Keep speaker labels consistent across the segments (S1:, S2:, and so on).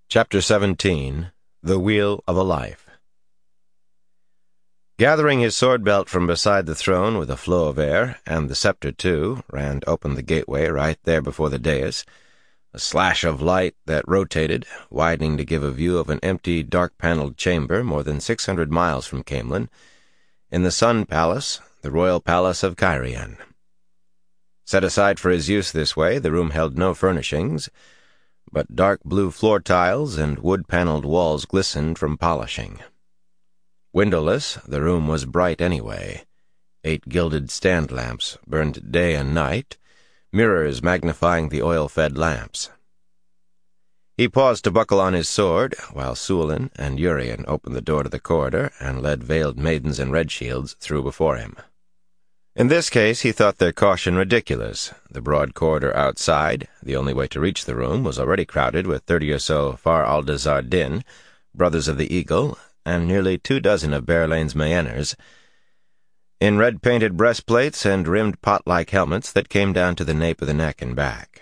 S1: Chapter 17 The Wheel of a Life. Gathering his sword belt from beside the throne with a flow of air, and the scepter too, Rand opened the gateway right there before the dais, a slash of light that rotated, widening to give a view of an empty, dark-paneled chamber more than 600 miles from Caemlyn, in the Sun Palace, the royal palace of Cairhien. Set aside for his use this way, the room held no furnishings, but dark blue floor tiles and wood-paneled walls glistened from polishing. Windowless, the room was bright anyway. 8 gilded stand lamps burned day and night, mirrors magnifying the oil-fed lamps. He paused to buckle on his sword, while Suilin and Urien opened the door to the corridor and led veiled maidens in red shields through before him. In this case, he thought their caution ridiculous. The broad corridor outside, the only way to reach the room, was already crowded with 30 or so Far Aldazar Din, Brothers of the Eagle, and nearly 24 of Berelain's Mayenners, in red-painted breastplates and rimmed pot-like helmets that came down to the nape of the neck and back.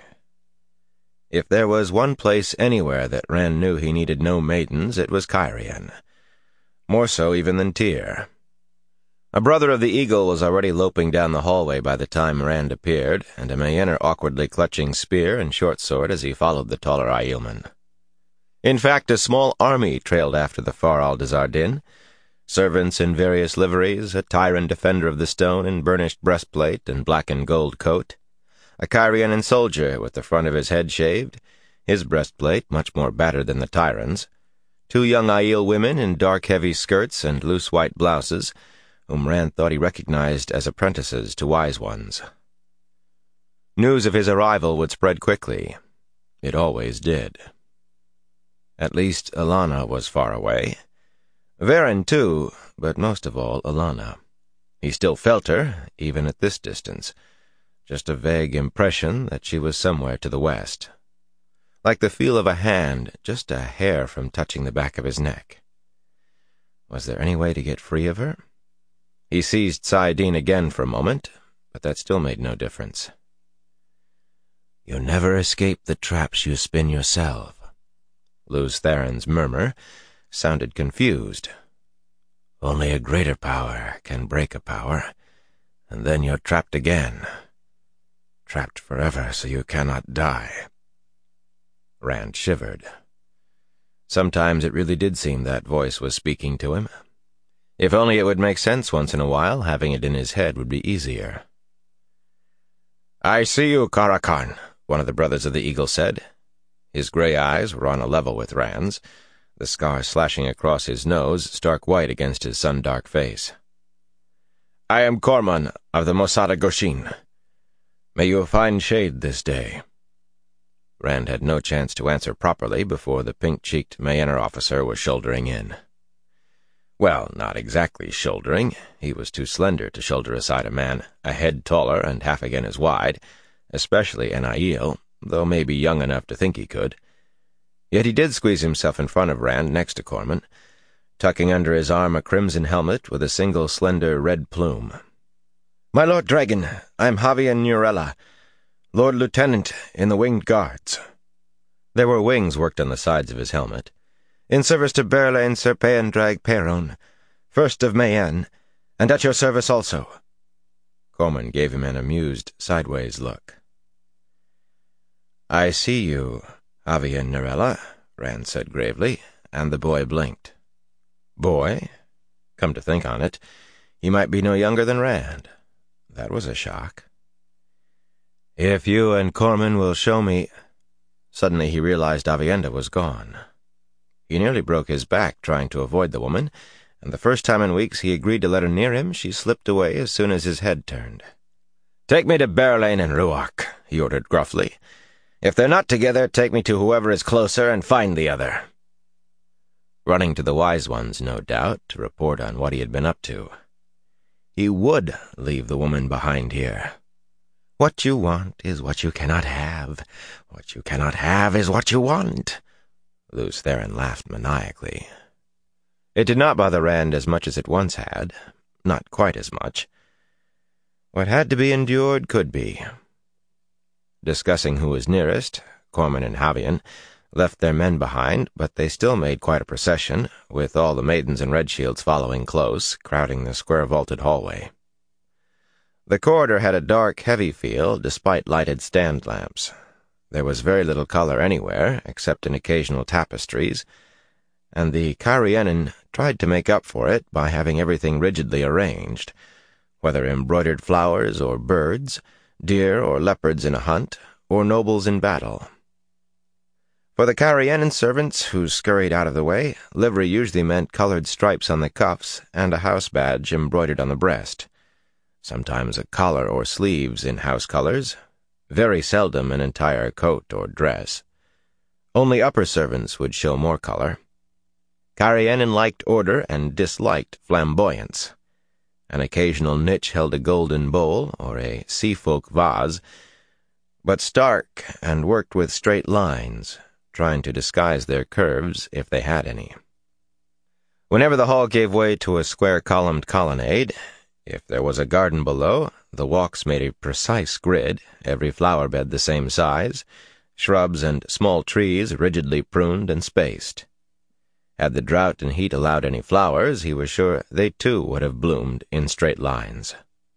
S1: If there was one place anywhere that Rand knew he needed no maidens, it was Cairhien. More so even than Tyr. A Brother of the Eagle was already loping down the hallway by the time Rand appeared, and a Mayenner awkwardly clutching spear and short sword as he followed the taller Aielman. In fact, a small army trailed after the Far Aldazar Din, servants in various liveries, a Tyran defender of the stone in burnished breastplate and black and gold coat, a Cairhienan soldier with the front of his head shaved, his breastplate much more battered than the Tyran's, 2 young Aiel women in dark heavy skirts and loose white blouses, whom Rand thought he recognized as apprentices to wise ones. News of his arrival would spread quickly. It always did. At least Alanna was far away. Verin, too, but most of all Alanna. He still felt her, even at this distance, just a vague impression that she was somewhere to the west. Like the feel of a hand, just a hair from touching the back of his neck. Was there any way to get free of her? He seized saidin again for a moment, but that still made no difference. "You never escape the traps you spin yourself." Lews Therin's murmur sounded confused. "Only a greater power can break a power, and then you're trapped again. Trapped forever so you cannot die." Rand shivered. Sometimes it really did seem that voice was speaking to him. If only it would make sense once in a while, having it in his head would be easier. "I see you, Carakan," one of the Brothers of the Eagle said. His gray eyes were on a level with Rand's, the scar slashing across his nose stark white against his sun-dark face. "I am Corman of the Mosada Goshin. May you find shade this day." Rand had no chance to answer properly before the pink-cheeked Mayenner officer was shouldering in. Well, not exactly shouldering. He was too slender to shoulder aside a man a head taller and half again as wide, especially an Aiel, though maybe young enough to think he could. Yet he did squeeze himself in front of Rand next to Corman, tucking under his arm a crimson helmet with a single slender red plume. "My Lord Dragon, I'm Havian Nurella, Lord Lieutenant in the Winged Guards." There were wings worked on the sides of his helmet. "In service to Berelain Sir Peyendrag Peyron, first of Mayenne, and at your service also." Corman gave him an amused, sideways look. "I see you, Havian Nurella," Rand said gravely, and the boy blinked. Boy? Come to think on it, he might be no younger than Rand. That was a shock. "If you and Corman will show me—" Suddenly he realized Aviendha was gone. He nearly broke his back trying to avoid the woman, and the first time in weeks he agreed to let her near him, she slipped away as soon as his head turned. "Take me to Berelain and Rhuarc," he ordered gruffly. "If they're not together, take me to whoever is closer and find the other." Running to the wise ones, no doubt, to report on what he had been up to. He would leave the woman behind here. What you want is what you cannot have. What you cannot have is what you want. Lews Therin laughed maniacally. It did not bother Rand as much as it once had. Not quite as much. What had to be endured could be. Discussing who was nearest, Corman and Havian, left their men behind, but they still made quite a procession, with all the maidens in red shields following close, crowding the square-vaulted hallway. The corridor had a dark, heavy feel, despite lighted stand lamps. There was very little color anywhere, except in occasional tapestries, and the Cairienin tried to make up for it by having everything rigidly arranged, whether embroidered flowers or birds, deer or leopards in a hunt, or nobles in battle. For the Cairienin servants who scurried out of the way, livery usually meant colored stripes on the cuffs and a house badge embroidered on the breast, sometimes a collar or sleeves in house colors, very seldom an entire coat or dress. Only upper servants would show more color. Cairienin liked order and disliked flamboyance. An occasional niche held a golden bowl or a sea-folk vase, but stark and worked with straight lines, trying to disguise their curves if they had any. Whenever the hall gave way to a square-columned colonnade, if there was a garden below, the walks made a precise grid, every flower bed the same size, shrubs and small trees rigidly pruned and spaced. Had the drought and heat allowed any flowers, he was sure they too would have bloomed in straight lines.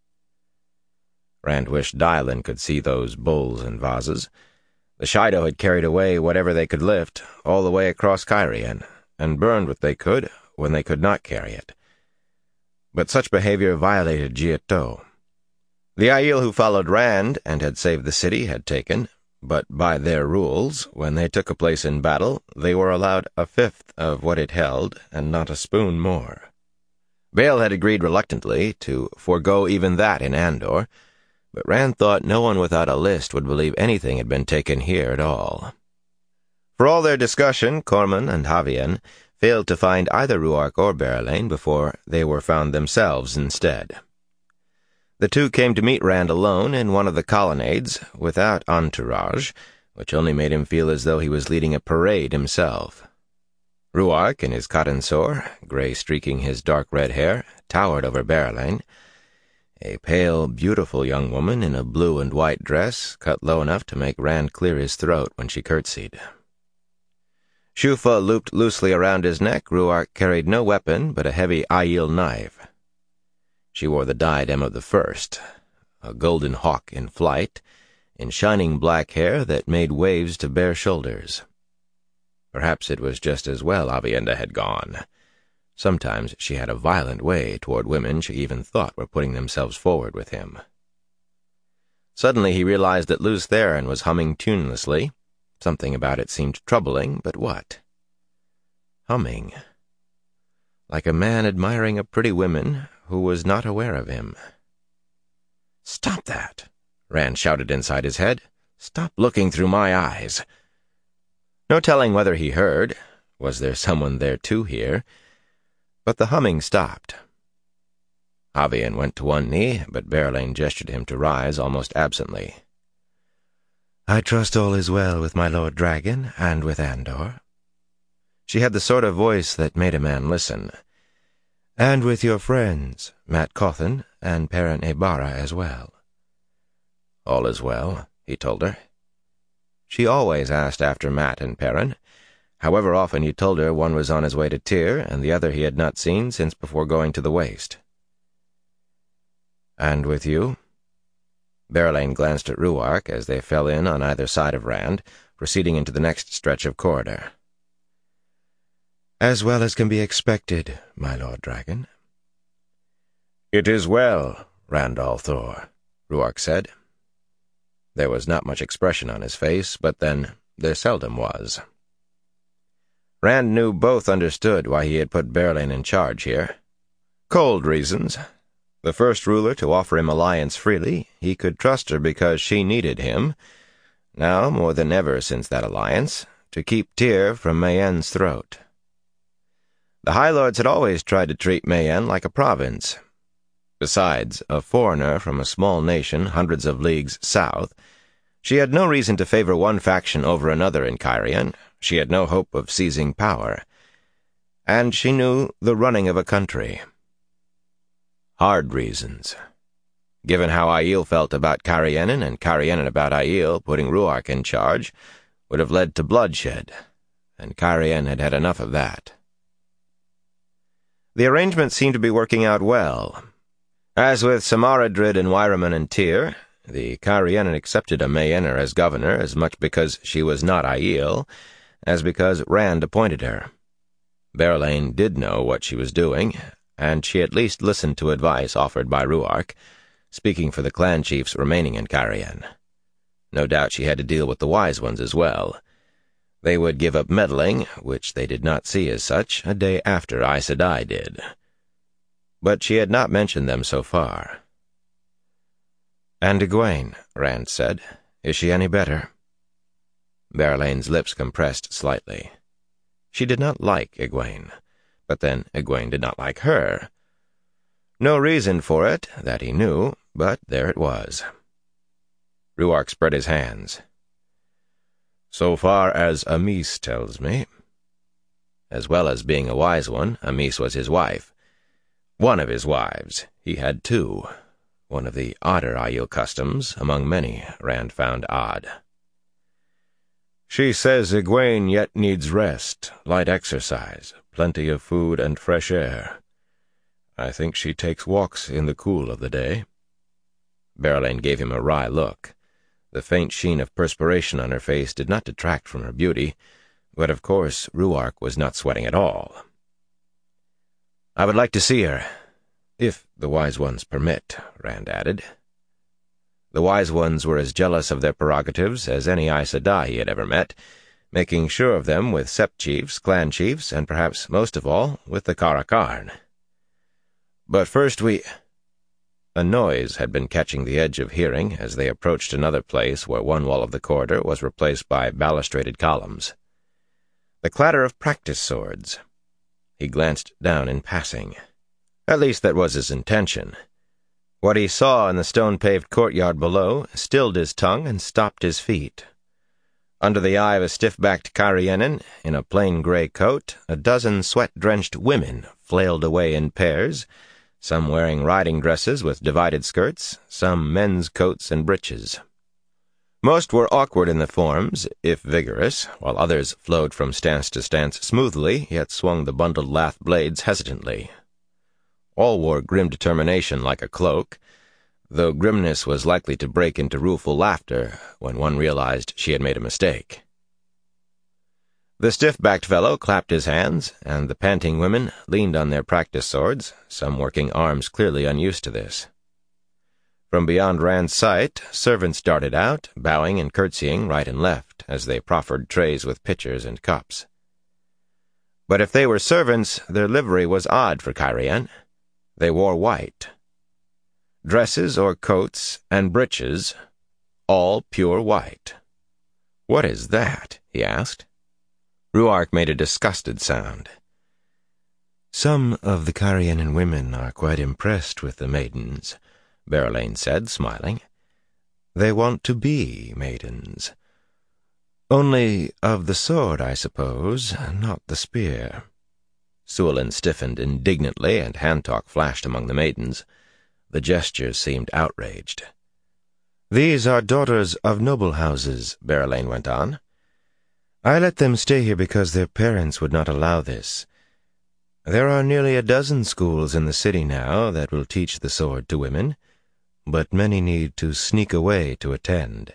S1: Rand wished Dylan could see those bowls and vases. The Shaido had carried away whatever they could lift, all the way across Cairien, and burned what they could when they could not carry it. But such behavior violated Jiatou. The Aiel who followed Rand and had saved the city had taken, but by their rules, when they took a place in battle, they were allowed a fifth of what it held, and not a spoon more. Bael had agreed reluctantly to forego even that in Andor, but Rand thought no one without a list would believe anything had been taken here at all. For all their discussion, Corman and Havien failed to find either Ruark or Berelain before they were found themselves instead. The two came to meet Rand alone in one of the colonnades, without entourage, which only made him feel as though he was leading a parade himself. Ruark, in his cotton sore, gray streaking his dark red hair, towered over Berelain, a pale, beautiful young woman in a blue and white dress, cut low enough to make Rand clear his throat when she curtsied. Shufa looped loosely around his neck. Ruark carried no weapon but a heavy Aiel knife. She wore the diadem of the first, a golden hawk in flight, in shining black hair that made waves to bare shoulders. Perhaps it was just as well Aviendha had gone. Sometimes she had a violent way toward women she even thought were putting themselves forward with him. Suddenly he realized that Lews Therin was humming tunelessly. Something about it seemed troubling, but what? Humming. Like a man admiring a pretty woman who was not aware of him. "Stop that!" Rand shouted inside his head. "Stop looking through my eyes." No telling whether he heard. Was there someone there to hear? But the humming stopped. Havien went to one knee, but Berelain gestured him to rise almost absently. "I trust all is well with my Lord Dragon and with Andor." She had the sort of voice that made a man listen. "And with your friends, Mat Cauthon and Perrin Aybara as well." "All is well," he told her. She always asked after Mat and Perrin. However often he told her one was on his way to Tyr, and the other he had not seen since before going to the Waste. "And with you?" Berelain glanced at Ruark as they fell in on either side of Rand, proceeding into the next stretch of corridor. "As well as can be expected, my Lord Dragon." "It is well, Rand al'Thor," Ruark said. There was not much expression on his face, but then there seldom was. Rand knew both understood why he had put Berelain in charge here. Cold reasons. The first ruler to offer him alliance freely, he could trust her because she needed him, now more than ever since that alliance, to keep Tyr from Mayenne's throat. The High Lords had always tried to treat Mayenne like a province. Besides, a foreigner from a small nation hundreds of leagues south, she had no reason to favor one faction over another in Cairien. She had no hope of seizing power. And she knew the running of a country. Hard reasons. Given how Aiel felt about Cairienin and Cairienin about Aiel putting Ruark in charge, would have led to bloodshed, and Cairhien had had enough of that. The arrangement seemed to be working out well. As with Samaradrid and Waireman and Tyr, the Cairhienin accepted a Mayenner as governor as much because she was not Aiel as because Rand appointed her. Berelain did know what she was doing, and she at least listened to advice offered by Rhuarc, speaking for the clan chiefs remaining in Cairhien. No doubt she had to deal with the Wise Ones as well. They would give up meddling, which they did not see as such, a day after Aes Sedai did. But she had not mentioned them so far. "And Egwene," Rand said. "Is she any better?" Berelain's lips compressed slightly. She did not like Egwene, but then Egwene did not like her. No reason for it, that he knew, but there it was. Rhuarc spread his hands. "So far as Amys tells me." As well as being a wise one, Amys was his wife. One of his wives. He had two. One of the odder Aiel customs, among many Rand found odd. "She says Egwene yet needs rest, light exercise, plenty of food and fresh air. I think she takes walks in the cool of the day." Berelain gave him a wry look. The faint sheen of perspiration on her face did not detract from her beauty, but of course Rhuarc was not sweating at all. "I would like to see her, if the Wise Ones permit," Rand added. The Wise Ones were as jealous of their prerogatives as any Aes Sedai he had ever met, making sure of them with sept chiefs, clan chiefs, and perhaps most of all with the Car'a'carn. "But first we—" A noise had been catching the edge of hearing as they approached another place where one wall of the corridor was replaced by balustraded columns. The clatter of practice swords. He glanced down in passing. At least that was his intention. What he saw in the stone-paved courtyard below stilled his tongue and stopped his feet. Under the eye of a stiff-backed Cairhienin, in a plain gray coat, a dozen sweat-drenched women flailed away in pairs, some wearing riding dresses with divided skirts, some men's coats and breeches. Most were awkward in the forms, if vigorous, while others flowed from stance to stance smoothly, yet swung the bundled lath blades hesitantly. All wore grim determination like a cloak, though grimness was likely to break into rueful laughter when one realized she had made a mistake. The stiff-backed fellow clapped his hands, and the panting women leaned on their practice swords, some working arms clearly unused to this. From beyond Rand's sight, servants darted out, bowing and curtsying right and left as they proffered trays with pitchers and cups. But if they were servants, their livery was odd for Cairhien. They wore white. Dresses or coats and breeches, all pure white. "What is that?" he asked. Rhuarc made a disgusted sound. "Some of the Cairhienin women are quite impressed with the maidens," Berelain said, smiling. "They want to be maidens. Only of the sword, I suppose, not the spear." Suilin stiffened indignantly, and hand-talk flashed among the maidens. The gestures seemed outraged. "These are daughters of noble houses," Berelain went on. "I let them stay here because their parents would not allow this. There are nearly a dozen schools in the city now that will teach the sword to women, but many need to sneak away to attend.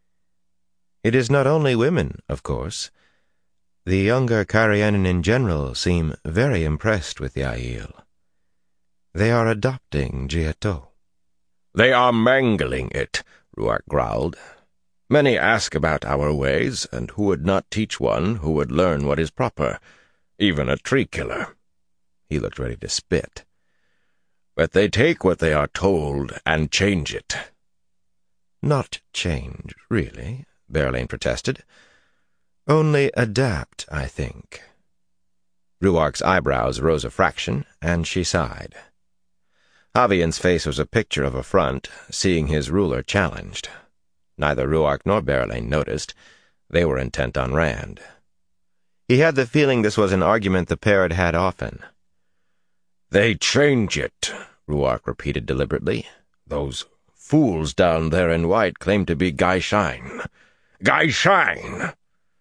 S1: It is not only women, of course. The younger Cairhienin in general seem very impressed with the Aiel. They are adopting Ji'e'toh." "They are mangling it," Rhuarc growled. "Many ask about our ways, and who would not teach one who would learn what is proper, even a tree-killer." He looked ready to spit. "But they take what they are told and change it." "Not change, really," Berelain protested. "Only adapt, I think." Rhuarc's eyebrows rose a fraction, and she sighed. Havian's face was a picture of affront, seeing his ruler challenged. Neither Rhuarc nor Berelain noticed. They were intent on Rand. He had the feeling this was an argument the pair had had often. "They change it," Rhuarc repeated deliberately. "Those fools down there in white claim to be gai'shain. Gai'shain!"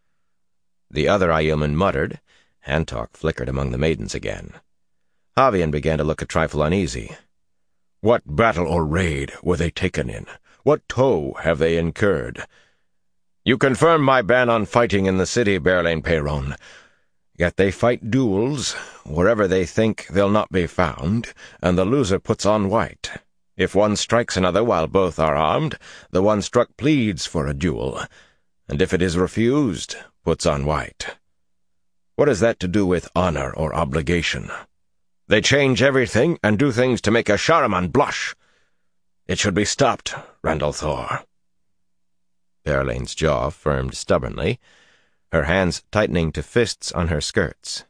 S1: The other Aielman muttered. Hand-talk flickered among the maidens again. Havian began to look a trifle uneasy. "What battle or raid were they taken in? What toll have they incurred?" "You confirm my ban on fighting in the city, Berlain Peyron. Yet they fight duels wherever they think they'll not be found, and the loser puts on white. If one strikes another while both are armed, the one struck pleads for a duel, and if it is refused, puts on white. What has that to do with honor or obligation? They change everything and do things to make a Sharaman blush. It should be stopped, Randall Thor." Berlain's jaw firmed stubbornly, her hands tightening to fists on her skirts.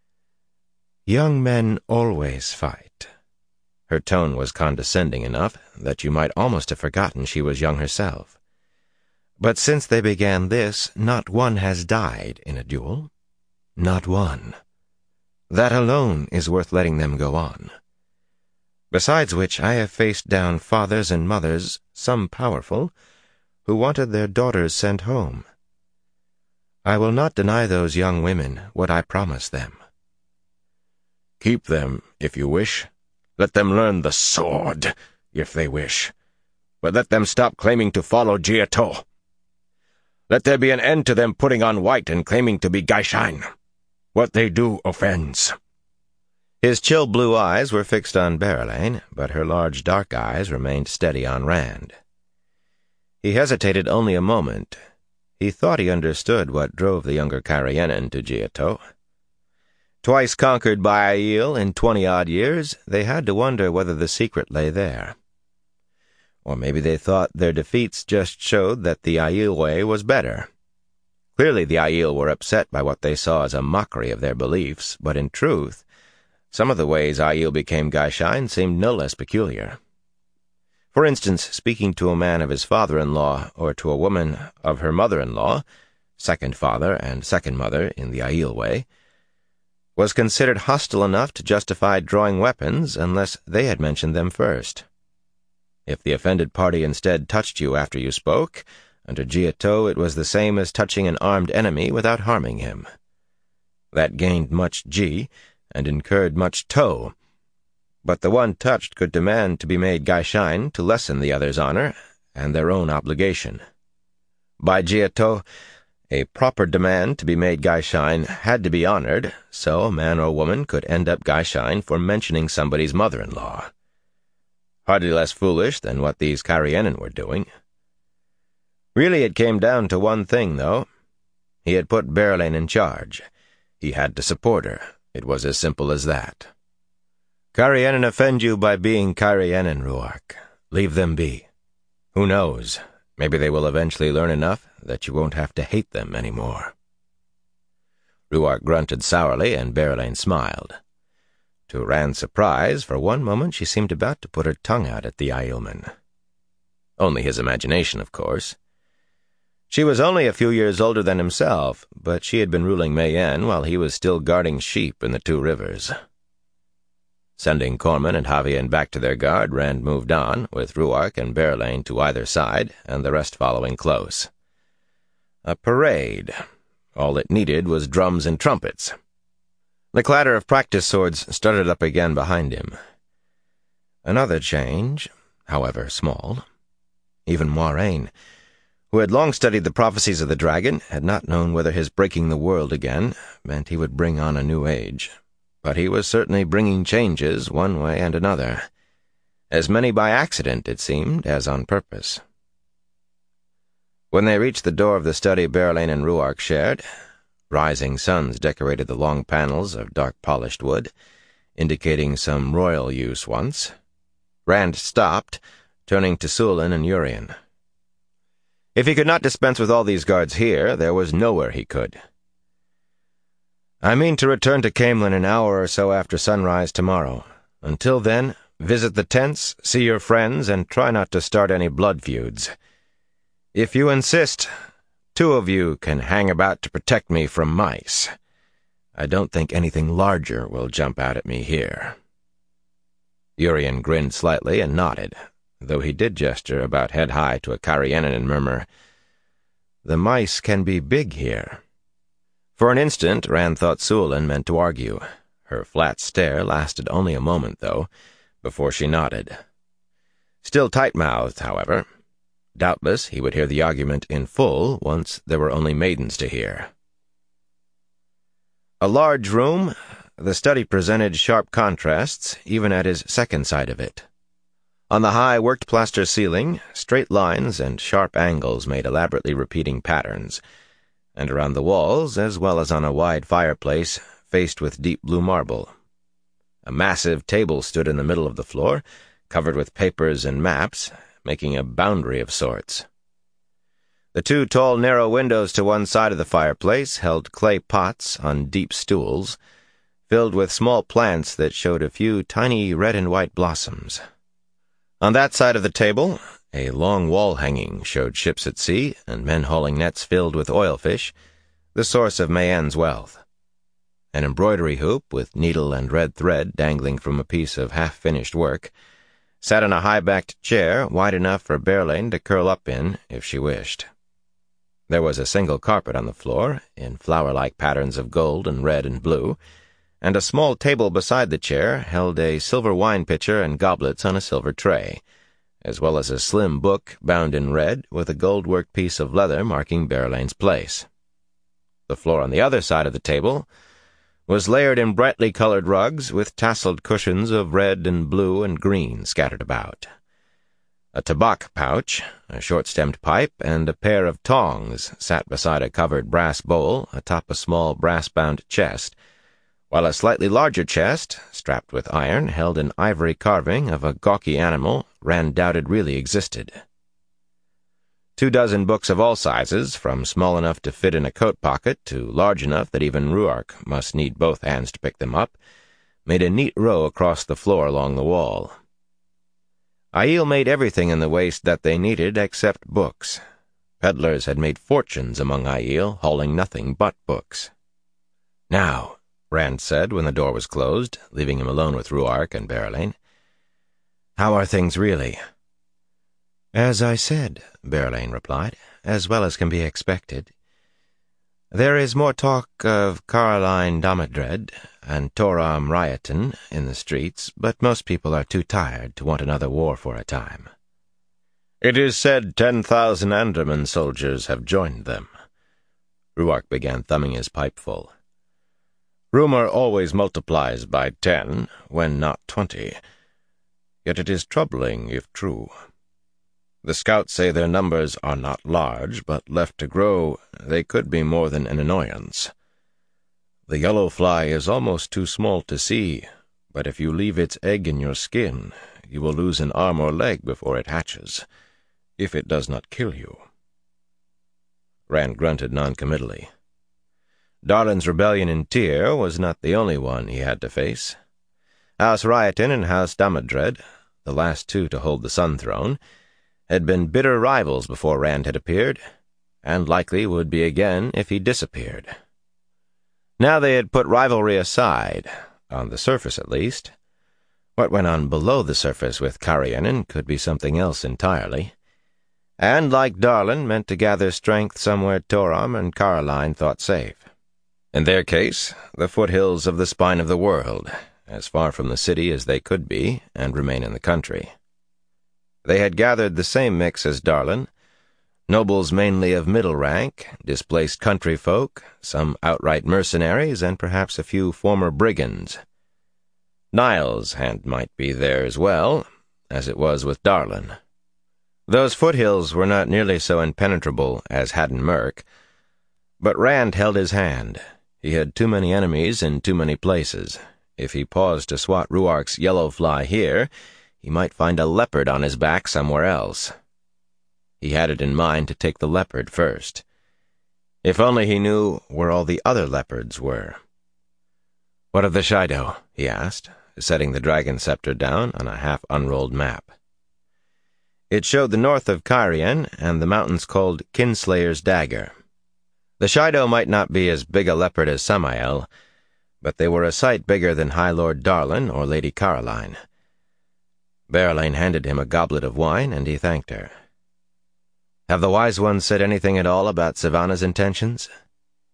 S1: "Young men always fight." Her tone was condescending enough that you might almost have forgotten she was young herself. "But since they began this, not one has died in a duel. Not one. That alone is worth letting them go on. Besides which, I have faced down fathers and mothers, some powerful, who wanted their daughters sent home. I will not deny those young women what I promised them." "Keep them, if you wish. Let them learn the sword, if they wish. But let them stop claiming to follow Jiatou. Let there be an end to them putting on white and claiming to be Gaishan. What they do offends." His chill blue eyes were fixed on Berelain, but her large dark eyes remained steady on Rand. He hesitated only a moment. He thought he understood what drove the younger Carianan to Jiatou. Twice conquered by Aiel in 20-odd years, they had to wonder whether the secret lay there. Or maybe they thought their defeats just showed that the Aiel way was better. Clearly the Aiel were upset by what they saw as a mockery of their beliefs, but in truth, some of the ways Aiel became Gaishan seemed no less peculiar. For instance, speaking to a man of his father-in-law or to a woman of her mother-in-law, second father and second mother in the Aiel way, was considered hostile enough to justify drawing weapons unless they had mentioned them first. If the offended party instead touched you after you spoke, under Jiatou it was the same as touching an armed enemy without harming him. That gained much Ji and incurred much Tou, but the one touched could demand to be made Gaishan to lessen the other's honor and their own obligation. By Jiatou, a proper demand to be made Gaishan had to be honored, so a man or woman could end up Gaishan for mentioning somebody's mother-in-law. Hardly less foolish than what these Carianan were doing. Really it came down to one thing, though. He had put Berelain in charge. He had to support her. It was as simple as that. Carianan offend you by being Carianan, Ruark. Leave them be. Who knows? Maybe they will eventually learn enough that you won't have to hate them anymore. Ruark grunted sourly, and Berelain smiled. To Rand's surprise, for one moment she seemed about to put her tongue out at the Aielman. Only his imagination, of course. She was only a few years older than himself, but she had been ruling Mayenne while he was still guarding sheep in the Two Rivers. Sending Corman and Havian back to their guard, Rand moved on, with Ruark and Berelain to either side, and the rest following close. A parade. All it needed was drums and trumpets. The clatter of practice swords started up again behind him. Another change, however small. Even Moiraine, who had long studied the prophecies of the dragon, had not known whether his breaking the world again meant he would bring on a new age. But he was certainly bringing changes one way and another. As many by accident, it seemed, as on purpose. When they reached the door of the study Berelain and Ruark shared, rising suns decorated the long panels of dark-polished wood, indicating some royal use once. Rand stopped, turning to Sulin and Urien. If he could not dispense with all these guards here, there was nowhere he could. "I mean to return to Caemlyn an hour or so after sunrise tomorrow. Until then, visit the tents, see your friends, and try not to start any blood feuds. If you insist, 2 of you can hang about to protect me from mice. I don't think anything larger will jump out at me here." Urien grinned slightly and nodded, though he did gesture about head-high to a Carianan and murmur, "The mice can be big here." For an instant, Rand thought Sualin meant to argue. Her flat stare lasted only a moment, though, before she nodded. Still tight-mouthed, however. Doubtless he would hear the argument in full once there were only maidens to hear. A large room, the study presented sharp contrasts even at his second sight of it. On the high worked-plaster ceiling, straight lines and sharp angles made elaborately repeating patterns, and around the walls, as well as on a wide fireplace faced with deep blue marble. A massive table stood in the middle of the floor, covered with papers and maps, making a boundary of sorts. The two tall, narrow windows to one side of the fireplace held clay pots on deep stools, filled with small plants that showed a few tiny red and white blossoms. On that side of the table, a long wall hanging showed ships at sea and men hauling nets filled with oilfish, the source of Mayenne's wealth. An embroidery hoop with needle and red thread dangling from a piece of half-finished work sat in a high-backed chair wide enough for Berelain to curl up in if she wished. There was a single carpet on the floor, in flower-like patterns of gold and red and blue, and a small table beside the chair held a silver wine pitcher and goblets on a silver tray, as well as a slim book bound in red with a gold-worked piece of leather marking Berelain's place. The floor on the other side of the table was layered in brightly colored rugs with tasseled cushions of red and blue and green scattered about. A tobacco pouch, a short-stemmed pipe, and a pair of tongs sat beside a covered brass bowl atop a small brass-bound chest, while a slightly larger chest, strapped with iron, held an ivory carving of a gawky animal Rand doubted really existed. 24 books of all sizes, from small enough to fit in a coat pocket to large enough that even Rhuarc must need both hands to pick them up, made a neat row across the floor along the wall. Aiel made everything in the waste that they needed except books. Peddlers had made fortunes among Aiel, hauling nothing but books. "Now," Rand said when the door was closed, leaving him alone with Rhuarc and Berelain, "how are things really?" "As I said," Berelain replied, "as well as can be expected. There is more talk of Caroline Damodred and Toram Rioton in the streets, but most people are too tired to want another war for a time." "It is said 10,000 Andorman soldiers have joined them." Rhuarc began thumbing his pipe full. "Rumor always multiplies by 10, when not 20. Yet it is troubling if true. The scouts say their numbers are not large, but left to grow, they could be more than an annoyance. The yellow fly is almost too small to see, but if you leave its egg in your skin, you will lose an arm or leg before it hatches, if it does not kill you." Rand grunted noncommittally. Darlin's rebellion in Tyr was not the only one he had to face. House Rioton and House Damodred, the last two to hold the Sun Throne, had been bitter rivals before Rand had appeared, and likely would be again if he disappeared. Now they had put rivalry aside, on the surface at least. What went on below the surface with Cairhienin could be something else entirely, and, like Darlin, meant to gather strength somewhere Toram and Caroline thought safe. In their case, the foothills of the spine of the world, as far from the city as they could be, and remain in the country. They had gathered the same mix as Darlin, nobles mainly of middle rank, displaced country folk, some outright mercenaries, and perhaps a few former brigands. Niall's hand might be there as well, as it was with Darlin. Those foothills were not nearly so impenetrable as Haddon Merk, but Rand held his hand. He had too many enemies in too many places. If he paused to swat Rhuarc's yellow fly here, he might find a leopard on his back somewhere else. He had it in mind to take the leopard first. If only he knew where all the other leopards were. "What of the Shaido?" he asked, setting the dragon scepter down on a half-unrolled map. It showed the north of Cairhien and the mountains called Kinslayer's Dagger. The Shaido might not be as big a leopard as Samael, but they were a sight bigger than High Lord Darlin or Lady Caroline. Berelain handed him a goblet of wine, and he thanked her. "Have the Wise Ones said anything at all about Sivana's intentions?"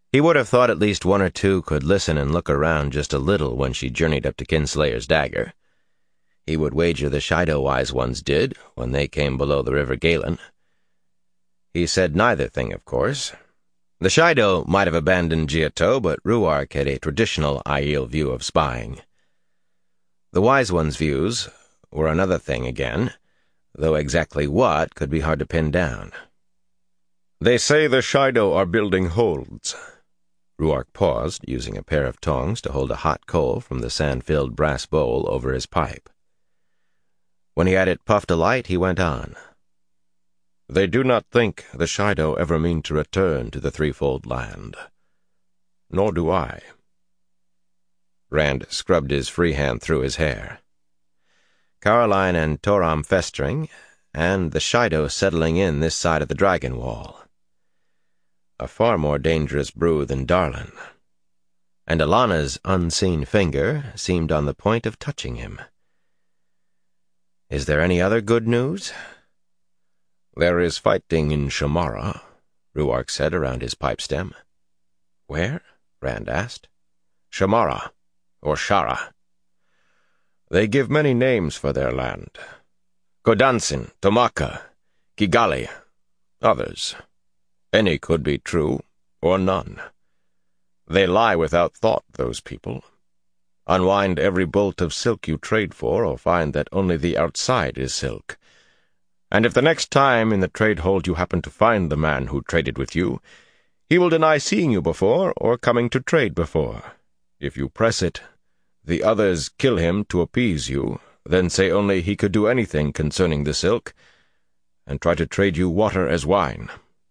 S1: He would have thought at least one or two could listen and look around just a little when she journeyed up to Kinslayer's dagger. He would wager the Shaido wise ones did when they came below the River Galen. He said neither thing, of course. The Shaido might have abandoned Jiatou, but Ruark had a traditional Aiel view of spying. The wise ones' views were another thing again, though exactly what could be hard to pin down. "They say the Shaido are building holds." Ruark paused, using a pair of tongs to hold a hot coal from the sand-filled brass bowl over his pipe. When he had it puffed alight, he went on. "They do not think the Shaido ever mean to return to the Threefold Land. Nor do I." Rand scrubbed his free hand through his hair. Caroline and Toram festering, and the Shaido settling in this side of the Dragon Wall. A far more dangerous brew than Darlin. And Alana's unseen finger seemed on the point of touching him. "Is there any other good news?" "There is fighting in Shamara," Ruark said around his pipe stem. "Where?" Rand asked. "Shamara, or Shara. They give many names for their land. Godansin, Tomaka, Kigali, others. Any could be true, or none. They lie without thought, those people. Unwind every bolt of silk you trade for, or find that only the outside is silk. And if the next time in the trade hold you happen to find the man who traded with you, he will deny seeing you before, or coming to trade before. If you press it, the others kill him to appease you, then say only he could do anything concerning the silk, and try to trade you water as wine."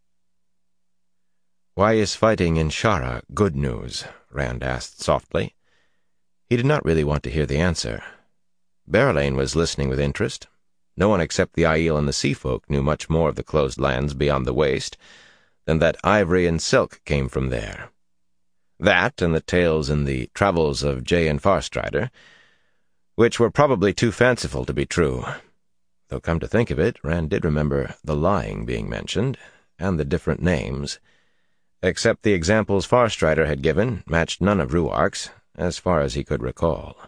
S1: "Why is fighting in Shara good news?" Rand asked softly. He did not really want to hear the answer. Berelain was listening with interest. No one except the Aiel and the Sea Folk knew much more of the closed lands beyond the waste than that ivory and silk came from there. That and the tales in the Travels of Jay and Farstrider, which were probably too fanciful to be true. Though come to think of it, Rand did remember the lying being mentioned, and the different names, except the examples Farstrider had given matched none of Ruark's, as far as he could recall.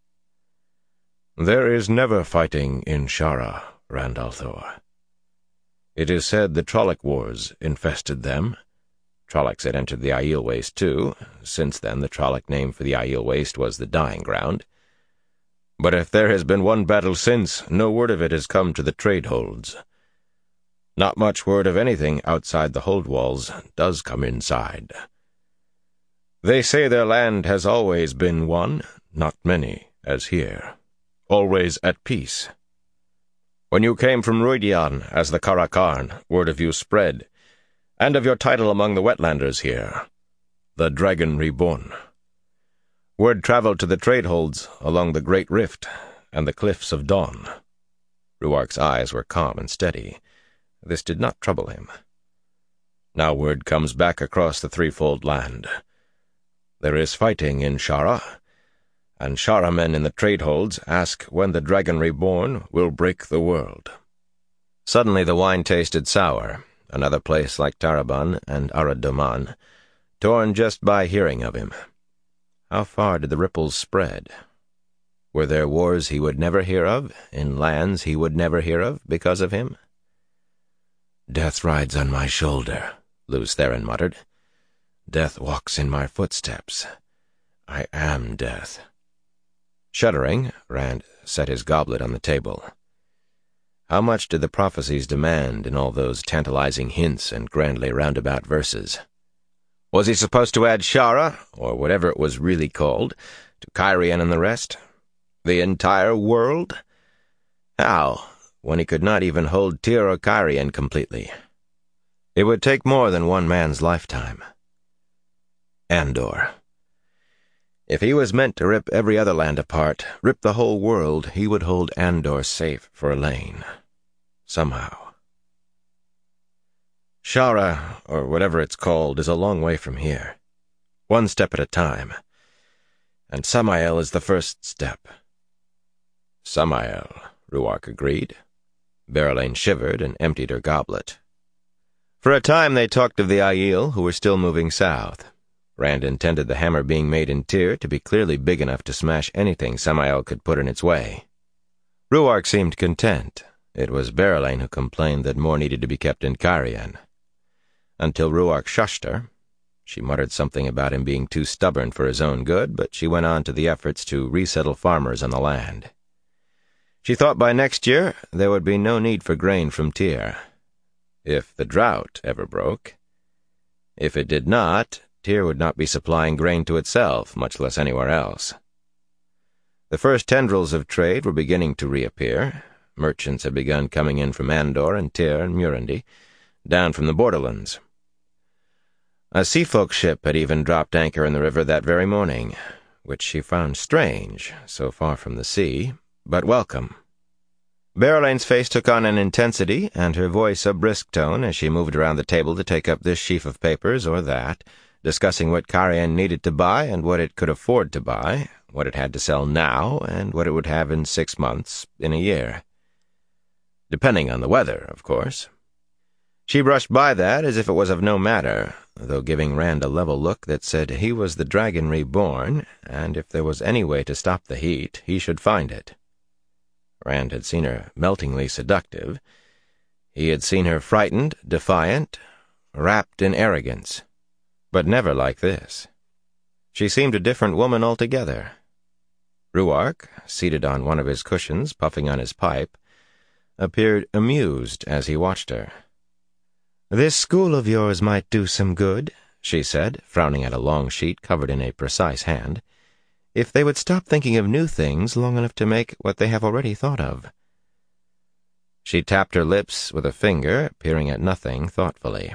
S1: "There is never fighting in Shara, Rand al'Thor. It is said the Trolloc Wars infested them. Trollocs had entered the Aiel Waste, too. Since then, the Trolloc name for the Aiel Waste was the Dying Ground. But if there has been one battle since, no word of it has come to the trade holds. Not much word of anything outside the hold walls does come inside. They say their land has always been one, not many, as here. Always at peace. When you came from Ruidian as the Karakarn, word of you spread, and of your title among the wetlanders here, the Dragon Reborn. Word traveled to the trade holds along the Great Rift and the Cliffs of Dawn." Ruark's eyes were calm and steady. This did not trouble him. "Now word comes back across the Threefold Land. There is fighting in Shara, and Shara men in the trade holds ask when the Dragon Reborn will break the world." Suddenly the wine tasted sour, another place like Taraban and Arad Doman, torn just by hearing of him. How far did the ripples spread? Were there wars he would never hear of, in lands he would never hear of because of him? "Death rides on my shoulder," Lews Therin muttered. "Death walks in my footsteps. I am death." Shuddering, Rand set his goblet on the table. How much did the prophecies demand in all those tantalizing hints and grandly roundabout verses? Was he supposed to add Shara, or whatever it was really called, to Cairhien and the rest? The entire world? How, when he could not even hold Tyr or Cairhien completely? It would take more than one man's lifetime. Andor. If he was meant to rip every other land apart, rip the whole world, he would hold Andor safe for Elaine. Somehow. Shara, or whatever it's called, is a long way from here. One step at a time. And Samael is the first step. Samael, Ruark agreed. Berelain shivered and emptied her goblet. For a time they talked of the Aiel, who were still moving south. Rand intended the hammer being made in Tyr to be clearly big enough to smash anything Samael could put in its way. Ruark seemed content. It was Berelain who complained that more needed to be kept in Cairhien. Until Ruark shushed her. She muttered something about him being too stubborn for his own good, but she went on to the efforts to resettle farmers on the land. She thought by next year there would be no need for grain from Tyr. If the drought ever broke. If it did not, Tyr would not be supplying grain to itself, much less anywhere else. The first tendrils of trade were beginning to reappear. Merchants had begun coming in from Andor and Tyr and Murundi, down from the borderlands. A seafolk ship had even dropped anchor in the river that very morning, which she found strange, so far from the sea, but welcome. Berelain's face took on an intensity, and her voice a brisk tone as she moved around the table to take up this sheaf of papers or that, discussing what Cairhien needed to buy and what it could afford to buy, what it had to sell now and what it would have in 6 months, in a year. Depending on the weather, of course. She brushed by that as if it was of no matter, though giving Rand a level look that said he was the dragon reborn, and if there was any way to stop the heat, he should find it. Rand had seen her meltingly seductive. He had seen her frightened, defiant, wrapped in arrogance. But never like this. She seemed a different woman altogether. Ruark, seated on one of his cushions, puffing on his pipe, appeared amused as he watched her. "This school of yours might do some good," she said, frowning at a long sheet covered in a precise hand, "if they would stop thinking of new things long enough to make what they have already thought of." She tapped her lips with a finger, peering at nothing thoughtfully.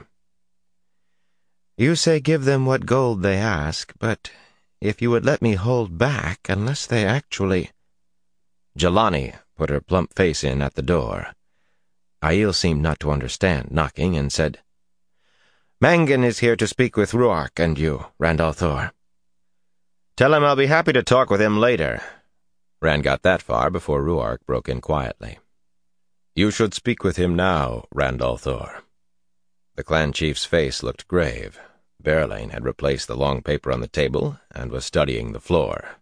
S1: "You say give them what gold they ask, but if you would let me hold back unless they actually—" Jelani put her plump face in at the door. Aiel seemed not to understand, knocking, and said, "Mangan is here to speak with Ruark and you, Rand al'Thor." "Tell him I'll be happy to talk with him later." Rand got that far before Ruark broke in quietly. "You should speak with him now, Rand al'Thor." The clan chief's face looked grave. Berelain had replaced the long paper on the table and was studying the floor.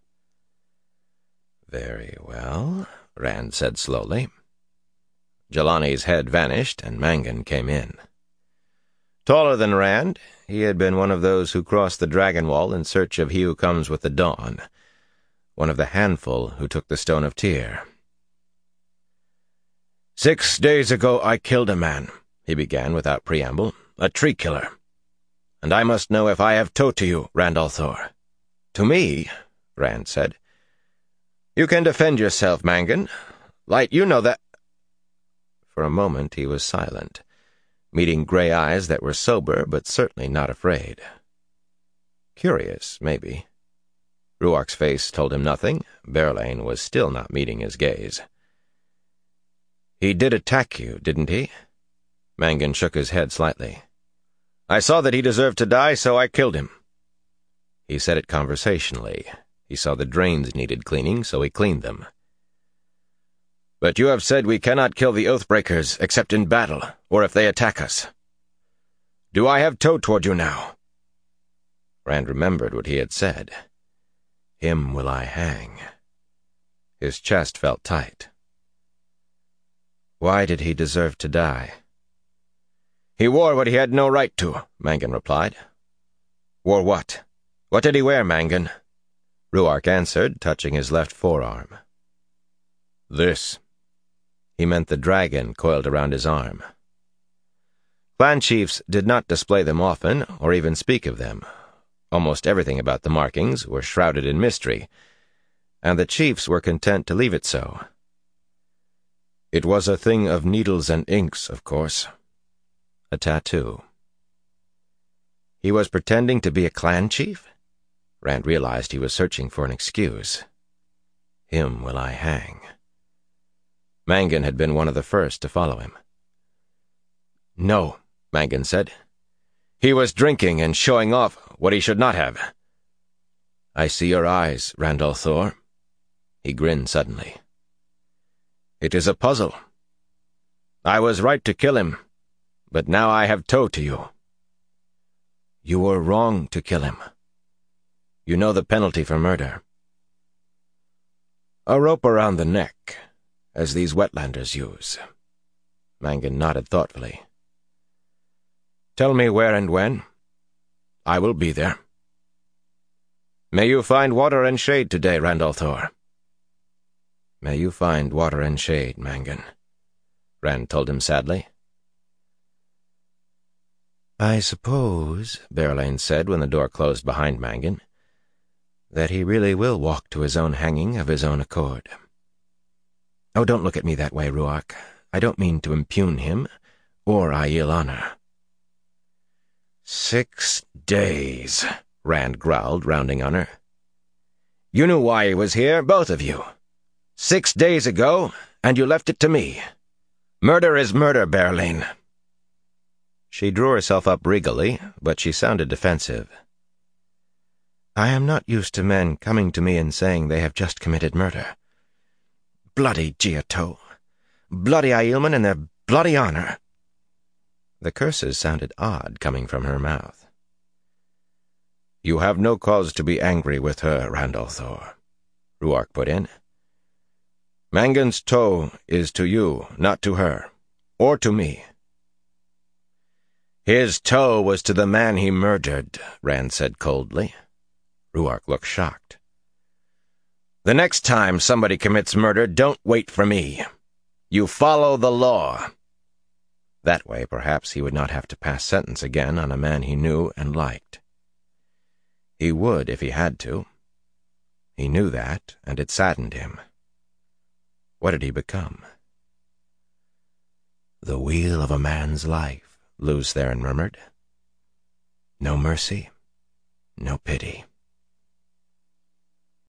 S1: "Very well," Rand said slowly. Jelani's head vanished, and Mangan came in. Taller than Rand, he had been one of those who crossed the Dragon Wall in search of he who comes with the dawn, one of the handful who took the Stone of Tyr. "6 days ago I killed a man," he began without preamble, "a tree killer. And I must know if I have told to you, Rand al'Thor." "To me?" Rand said. "You can defend yourself, Mangan. Light, you know that—" For a moment he was silent, meeting gray eyes that were sober but certainly not afraid. Curious, maybe. Ruark's face told him nothing. Berelain was still not meeting his gaze. "He did attack you, didn't he?" Mangan shook his head slightly. "I saw that he deserved to die, so I killed him." He said it conversationally. He saw the drains needed cleaning, so he cleaned them. "But you have said we cannot kill the Oathbreakers except in battle, or if they attack us. Do I have toad toward you now?" Rand remembered what he had said. "Him will I hang." His chest felt tight. "Why did he deserve to die?" "He wore what he had no right to," Mangan replied. "Wore what? What did he wear, Mangan?" Ruark answered, touching his left forearm. "This." He meant the dragon coiled around his arm. Clan chiefs did not display them often, or even speak of them. Almost everything about the markings were shrouded in mystery, and the chiefs were content to leave it so. "It was a thing of needles and inks, of course. A tattoo." He was pretending to be a clan chief? Rand realized he was searching for an excuse. "Him will I hang." Mangan had been one of the first to follow him. "No," Mangan said. "He was drinking and showing off what he should not have." "I see your eyes, Rand al'Thor." He grinned suddenly. "It is a puzzle. I was right to kill him, but now I have told to you." "You were wrong to kill him," You know the penalty for murder. A rope around the neck, as these wetlanders use. Mangan nodded thoughtfully. Tell me where and when. I will be there. May you find water and shade today, Randall Thor. May you find water and shade, Mangan, Rand told him sadly. I suppose, Berelain said when the door closed behind Mangan, that he really will walk to his own hanging of his own accord. Oh, don't look at me that way, Rhuarc. I don't mean to impugn him, or Aiel honor. 6 days, Rand growled, rounding on her. You knew why he was here, both of you. 6 days ago, and you left it to me. Murder is murder, Berelain. She drew herself up regally, but she sounded defensive. I am not used to men coming to me and saying they have just committed murder. Bloody Giotto. Bloody Aielmen and their bloody honor. The curses sounded odd coming from her mouth. You have no cause to be angry with her, Randall Thor, Rhuarc put in. Mangan's toe is to you, not to her, or to me. His toe was to the man he murdered, Rand said coldly. Rhuarc looked shocked. The next time somebody commits murder, don't wait for me. You follow the law. That way, perhaps, he would not have to pass sentence again on a man he knew and liked. He would if he had to. He knew that, and it saddened him. What had he become? The wheel of a man's life, Lews Therin murmured. No mercy, no pity.